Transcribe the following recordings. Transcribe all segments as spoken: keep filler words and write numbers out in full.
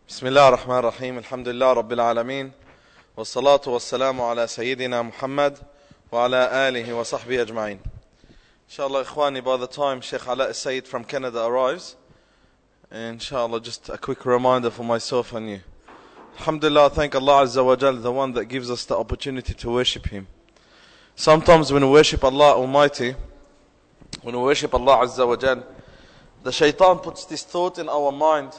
بسم الله الرحمن الرحيم الحمد لله رب العالمين والصلاة والسلام على سيدنا محمد وعلى آله وصحبه أجمعين. Inshallah, Ikhwani, by the time Sheikh Ala Sayyid from Canada arrives, inshallah, just a quick reminder for myself and you. Alhamdulillah, thank Allah Azza wa Jal, the one that gives us the opportunity to worship Him. Sometimes when we worship Allah Almighty, when we worship Allah Azza wa Jal, the shaitan puts this thought in our mind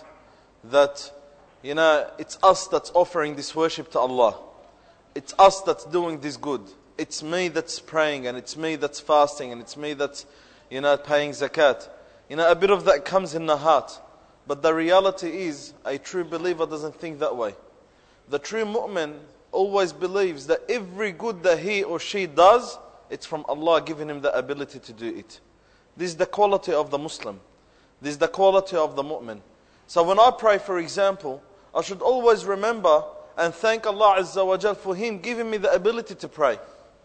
that, you know, it's us that's offering this worship to Allah. It's us that's doing this good. It's me that's praying, and it's me that's fasting, and it's me that's, you know, paying zakat. You know, a bit of that comes in the heart. But the reality is, a true believer doesn't think that way. The true mu'min always believes that every good that he or she does, it's from Allah giving him the ability to do it. This is the quality of the Muslim. This is the quality of the mu'min. So when I pray, for example, I should always remember and thank Allah Azza wa Jal for Him giving me the ability to pray.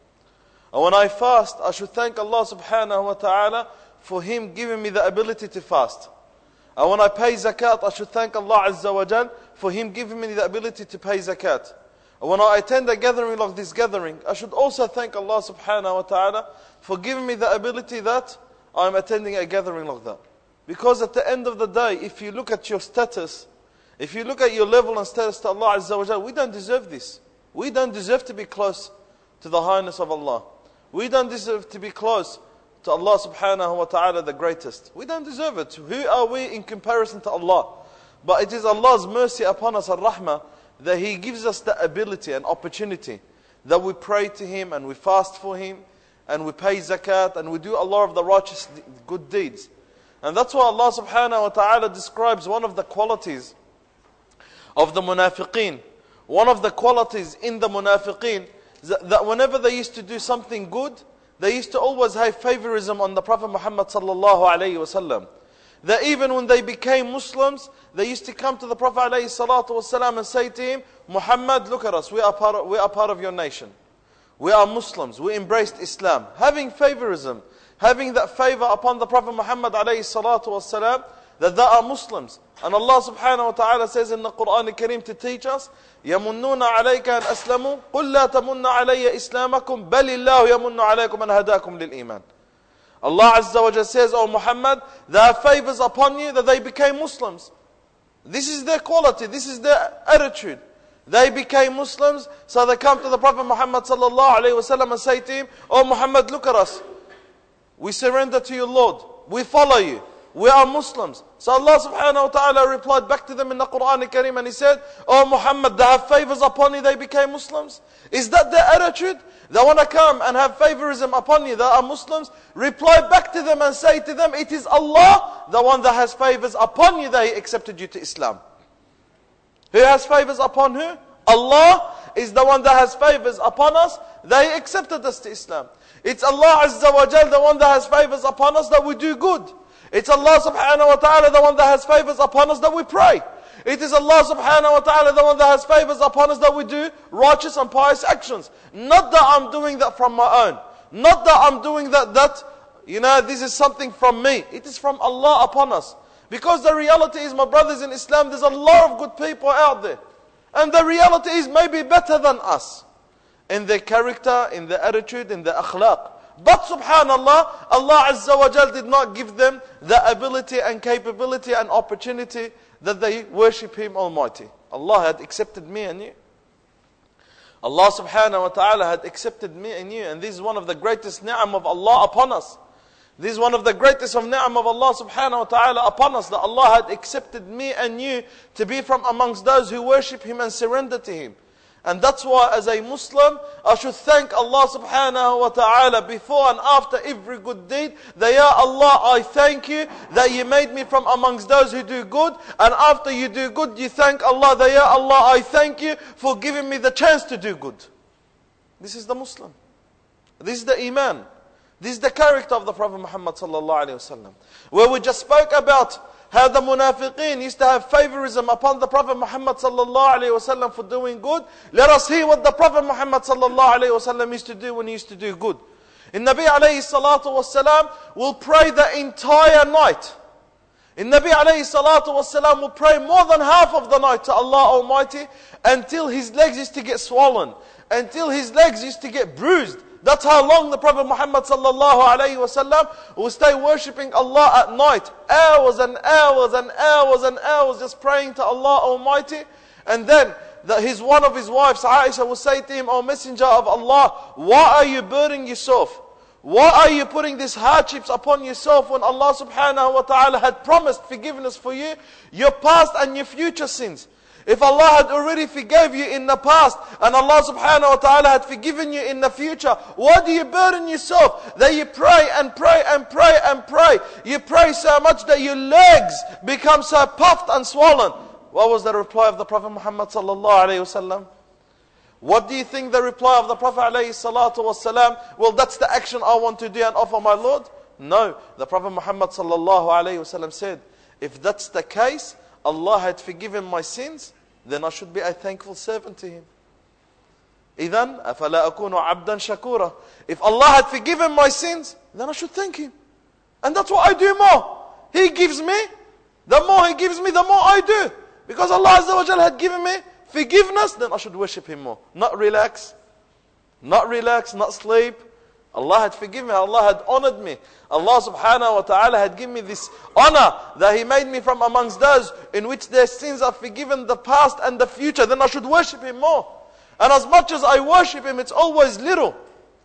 And when I fast, I should thank Allah Subhanahu wa Ta'ala for Him giving me the ability to fast. And when I pay zakat, I should thank Allah Azza wa Jal for Him giving me the ability to pay zakat. And when I attend a gathering like this gathering, I should also thank Allah Subhanahu wa Ta'ala for giving me the ability that I'm attending a gathering like that. Because at the end of the day, if you look at your status, if you look at your level and status to Allah Azza wa Jal, we don't deserve this. We don't deserve to be close to the highness of Allah. We don't deserve to be close to Allah Subhanahu wa Ta'ala, the greatest. We don't deserve it. Who are we in comparison to Allah? But it is Allah's mercy upon us, Ar-Rahmah, that He gives us the ability and opportunity that we pray to Him and we fast for Him and we pay zakat and we do a lot of the righteous good deeds. And that's why Allah Subhanahu wa Ta'ala describes one of the qualities of the munafiqeen. One of the qualities in the munafiqeen, that whenever they used to do something good, they used to always have favorism on the Prophet Muhammad sallallahu alayhi wa sallam. That even when they became Muslims, they used to come to the Prophet alayhi salatu wasalam and say to him, Muhammad, look at us, we are part of, we are part of your nation. We are Muslims, we embraced Islam. Having favorism, having that favor upon the Prophet Muhammad alayhi salatu wasalam, that they are Muslims. And Allah subhanahu wa ta'ala says in the Quran al-Kareem to teach us, يَمُنُّونَ عَلَيْكَ أَنْ أَسْلَمُوا قُلْ لَا تَمُنَّ عَلَيَّ إِسْلَامَكُمْ بَلِ اللَّهُ يَمُنُّ عَلَيْكُمْ أَنْ هَدَاكُمْ لِلْإِيمَانِ. Allah Azza wa Jalla says, O Muhammad, there are favors upon you that they became Muslims. This is their quality, this is their attitude. They became Muslims, so they come to the Prophet Muhammad sallallahu alayhi wa sallam and say to him, O Muhammad, look at us. We surrender to your Lord. We follow you. We are Muslims. So Allah subhanahu wa ta'ala replied back to them in the Quran al-Kareem and He said, Oh Muhammad, they have favors upon you, they became Muslims. Is that their attitude? They want to come and have favorism upon you, they are Muslims. Reply back to them and say to them, it is Allah, the one that has favors upon you, they accepted you to Islam. Who has favors upon who? Allah is the one that has favors upon us, they accepted us to Islam. It's Allah Azza wa Jal, the one that has favors upon us that we do good. It's Allah subhanahu wa ta'ala, the one that has favors upon us that we pray. It is Allah subhanahu wa ta'ala, the one that has favors upon us that we do righteous and pious actions. Not that I'm doing that from my own. Not that I'm doing that, that, you know, this is something from me. It is from Allah upon us. Because the reality is, my brothers in Islam, there's a lot of good people out there. And the reality is maybe better than us. In their character, in their attitude, in their akhlaq. But subhanallah, Allah Azza wa Jal did not give them the ability and capability and opportunity that they worship Him Almighty. Allah had accepted me and you. Allah subhanahu wa ta'ala had accepted me and you. And this is one of the greatest ni'am of Allah upon us. This is one of the greatest of ni'am of Allah subhanahu wa ta'ala upon us. That Allah had accepted me and you to be from amongst those who worship Him and surrender to Him. And that's why as a Muslim, I should thank Allah subhanahu wa ta'ala before and after every good deed. That, Ya Allah, I thank you that you made me from amongst those who do good. And after you do good, you thank Allah that, Ya Allah, I thank you for giving me the chance to do good. This is the Muslim. This is the Iman. This is the character of the Prophet Muhammad sallallahu alayhi wa sallam. Where we just spoke about how the munafiqeen used to have favorism upon the Prophet Muhammad sallallahu alayhi wa sallam for doing good. Let us hear what the Prophet Muhammad sallallahu alayhi wa sallam used to do when he used to do good. In Nabi alayhi salatu wa salam will pray the entire night. In Nabi alayhi salatu wasalam will pray more than half of the night to Allah Almighty until his legs used to get swollen, until his legs used to get bruised. That's how long the Prophet Muhammad sallallahu alayhi wasallam will stay worshipping Allah at night. Hours and hours and hours and hours just praying to Allah Almighty. And then the, his one of his wives, Aisha, will say to him, O Messenger of Allah, why are you burdening yourself? Why are you putting these hardships upon yourself when Allah subhanahu wa ta'ala had promised forgiveness for you, your past and your future sins? If Allah had already forgave you in the past and Allah subhanahu wa ta'ala had forgiven you in the future, why do you burden yourself? That you pray and pray and pray and pray. You pray so much that your legs become so puffed and swollen. What was the reply of the Prophet Muhammad sallallahu alayhi wa sallam? What do you think the reply of the Prophet alayhi salatu wasalam? Well, that's the action I want to do and offer my Lord? No. The Prophet Muhammad sallallahu alayhi wasallam said, if that's the case, Allah had forgiven my sins, then I should be a thankful servant to Him. إِذَنْ أَفَلَا أَكُونُ عَبْدًا شَكُورًا. If Allah had forgiven my sins, then I should thank Him. And that's what I do more. He gives me, the more He gives me, the more I do. Because Allah Azza wa Jal had given me forgiveness, then I should worship Him more. Not relax. Not relax, not sleep. Allah had forgiven me. Allah had honored me. Allah subhanahu wa ta'ala had given me this honor that He made me from amongst those in which their sins are forgiven, the past and the future. Then I should worship Him more. And as much as I worship Him, it's always little.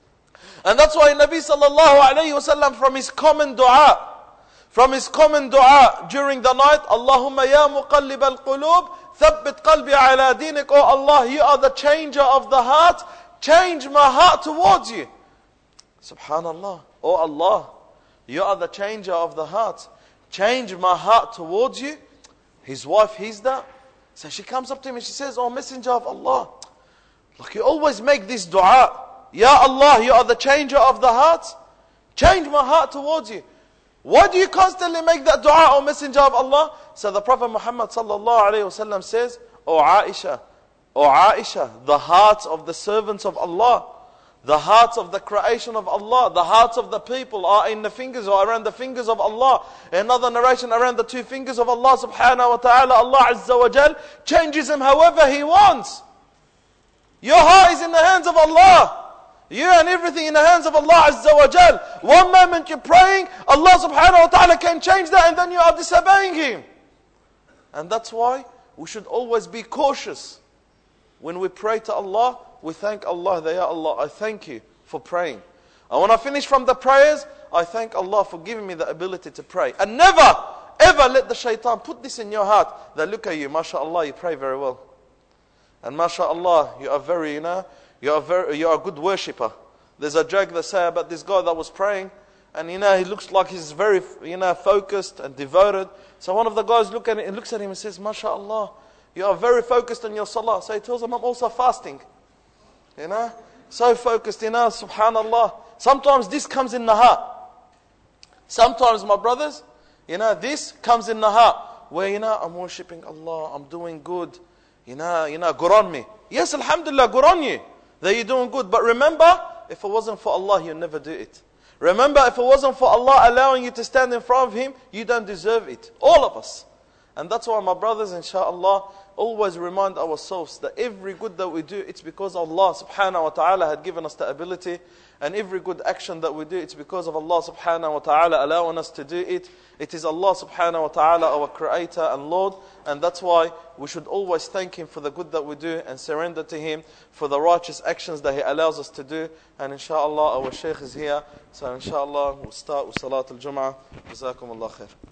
And that's why Nabi sallallahu alayhi wa sallam, from his common dua, from his common dua during the night, Allahumma ya muqallib al-qulub, thabbit qalbi ala dinik. Oh Allah, You are the changer of the heart. Change my heart towards You. Subhanallah. Oh Allah, You are the changer of the heart. Change my heart towards You. His wife hears that. So she comes up to him and she says, Oh Messenger of Allah, look, you always make this dua. Ya Allah, You are the changer of the heart. Change my heart towards You. Why do you constantly make that dua, O Messenger of Allah? So the Prophet Muhammad sallallahu alayhi wa sallam says, O Aisha, O Aisha, the hearts of the servants of Allah, the hearts of the creation of Allah, the hearts of the people are in the fingers or around the fingers of Allah. Another narration, around the two fingers of Allah subhanahu wa ta'ala. Allah Azza wa Jal changes them however He wants. Your heart is in the hands of Allah. You and everything in the hands of Allah Azza wa Jal. One moment you're praying, Allah subhanahu wa ta'ala can change that, and then you are disobeying Him. And that's why we should always be cautious. When we pray to Allah, we thank Allah that, Ya Allah, I thank You for praying. And when I finish from the prayers, I thank Allah for giving me the ability to pray. And never, ever let the shaitan put this in your heart, that look at you, mashallah, you pray very well. And mashallah, you are very, you know, You are very, you are a good worshipper. There's a joke they say about this guy that was praying, and you know he looks like he's very, you know, focused and devoted. So one of the guys look at it and looks at him and says, "MashaAllah, you are very focused on your salah." So he tells him, "I'm also fasting." You know, so focused. You know, Subhanallah. Sometimes this comes in the heart. Sometimes, my brothers, you know, this comes in the heart where you know I'm worshipping Allah, I'm doing good. You know, you know, good on me. Yes, Alhamdulillah, good on you that you're doing good. But remember, if it wasn't for Allah, you'd never do it. Remember, if it wasn't for Allah allowing you to stand in front of Him, you don't deserve it. All of us. And that's why, my brothers, inshallah, always remind ourselves that every good that we do, it's because Allah subhanahu wa ta'ala had given us the ability. And every good action that we do, it's because of Allah subhanahu wa ta'ala allowing us to do it. It is Allah subhanahu wa ta'ala, our Creator and Lord. And that's why we should always thank Him for the good that we do and surrender to Him for the righteous actions that He allows us to do. And inshallah, our Shaykh is here. So inshallah, we'll start with Salat al-Jum'ah. Jazakum Allah khair.